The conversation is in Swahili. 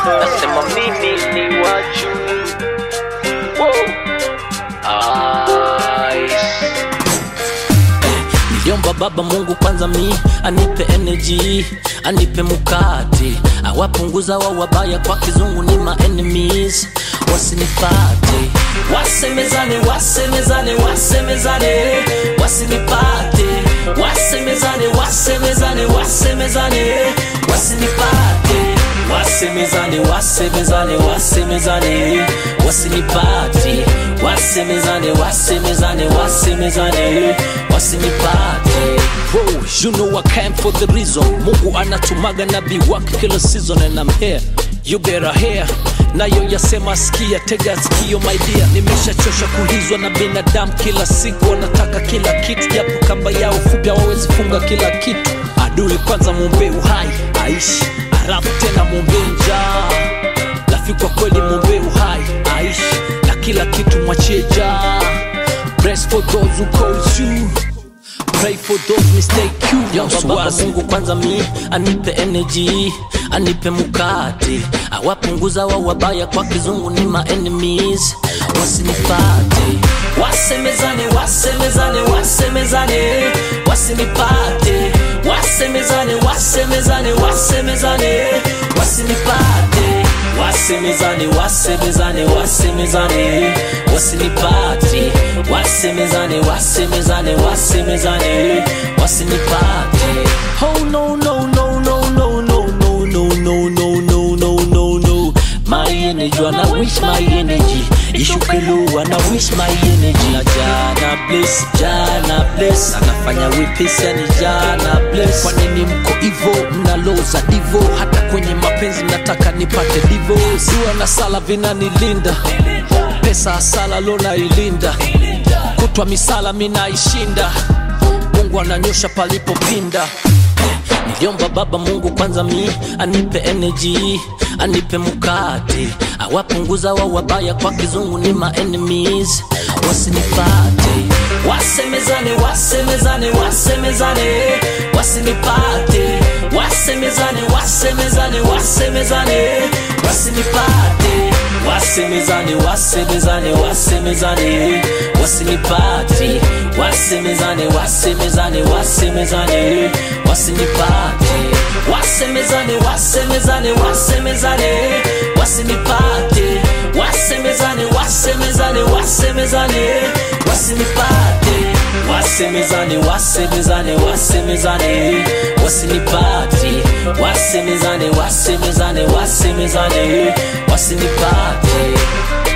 nasema mimi ni waju. Niliomba Baba Mungu kwanza anipe energy, anipe mukati, awapunguza wa wabaya, kwa kizungu ni my enemies, wasinipate. Wasemezane, wasemezane, wasemezane, wasinipate. Wasemezane, wasemezane, wasemezane, wasinipate. Wasemezane, wasemezane, wasemezane, wasinipate. Wasemezane, wasemezane, wasemezane, wasinipate. Bro, you know I came for the reason. Mungu anatumaga nabii wake kila season, and I'm here, you better hear. Nayo yasema sikia, tega sikio my dear. Nimeshachosha kuhizwa na binadamu kila siku, wanataka kila kitu, japo kamba yao fupi hawawezi funga kila kitu. Adui kwanza muombe uhai aishi, alafu tena muombe njaa. Rafiki wa kweli muombe uhai aishi, na kila kitu mwachie Jah. Bless for those who call you, pray for those mistake you. Baba Mungu kwanza anipe energy, anipe mukati, awapunguza wa wabaya, kwa kizungu ni my enemies, wasinipate. Wasemezane, wasemezane, wasemezane, wasinipate. Wasemezane, wasemezane, wasemezane, wasinipate. Wasemezane, wasemezane, wasemezane, wasinipate. Wasemezane, wasemezane, wasemezane, wasinipate. Oh no no no no no no no no no no no no no no. My energy, and I wish my energy ishuke low, and I wish my energy. Na Jana bless, Jana bless, anafanya wepesi yani Jana bless. Kwa nini mko hivyo mnaloza divo? Hata kwenye mapenzi nataka nipate divo. Dua na sala vinanilinda, pesa asala lona ilinda, kutwa misala mina ishinda. Mungu ananyosha palipopinda. Niliomba Baba Mungu kwanza anipe energy, anipe mukati, awapunguza wa wabaya, kwa kizungu ni my enemies, wasinipate. Wasemezane, wasemezane, wasemezane, wasinipate. Wasemezane, wasemezane, wasemezane, wasinipate. Wasemezane, wasemezane, wasemezane, wasinipate. Wasemezane, wasemezane, wasemezane, wasinipate. Wasemezane, wasemezane, wasemezane, wasinipate. Wasemezane, wasemezane, wasemezane, wasinipate. Wasemezane, wasemezane, wasemezane, wasinipate. Wasemezane, wasemezane, wasemezane, wasinipate.